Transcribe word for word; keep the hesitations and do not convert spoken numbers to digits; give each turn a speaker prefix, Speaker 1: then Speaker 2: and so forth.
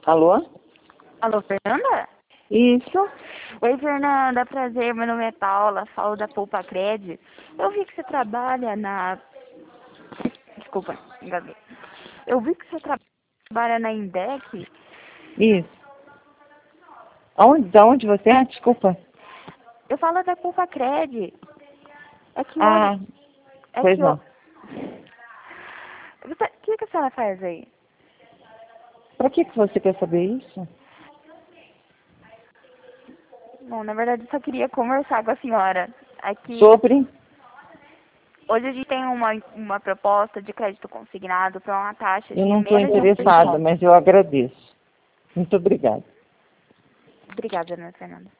Speaker 1: Alô?
Speaker 2: Alô, Fernanda?
Speaker 1: Isso.
Speaker 2: Oi, Fernanda, prazer, meu nome é Paula, falo da Poupa Cred. Eu vi que você trabalha na... Desculpa, engasguei. Eu vi que você tra- trabalha na Indec.
Speaker 1: Isso. Aonde, da onde você é? Desculpa.
Speaker 2: Eu falo da Poupa Cred. É que
Speaker 1: Ah,
Speaker 2: hoje... É
Speaker 1: pois
Speaker 2: que
Speaker 1: não.
Speaker 2: o... Você... O que, que a senhora faz aí?
Speaker 1: Pra que, que você quer saber isso?
Speaker 2: Bom, na verdade, eu só queria conversar com a senhora. É que
Speaker 1: Sobre?
Speaker 2: hoje a gente tem uma, uma proposta de crédito consignado para uma taxa
Speaker 1: Eu
Speaker 2: de
Speaker 1: não estou
Speaker 2: menos de um por
Speaker 1: interessada,
Speaker 2: cento.
Speaker 1: mas eu agradeço. Muito obrigada.
Speaker 2: Obrigada, dona Fernanda.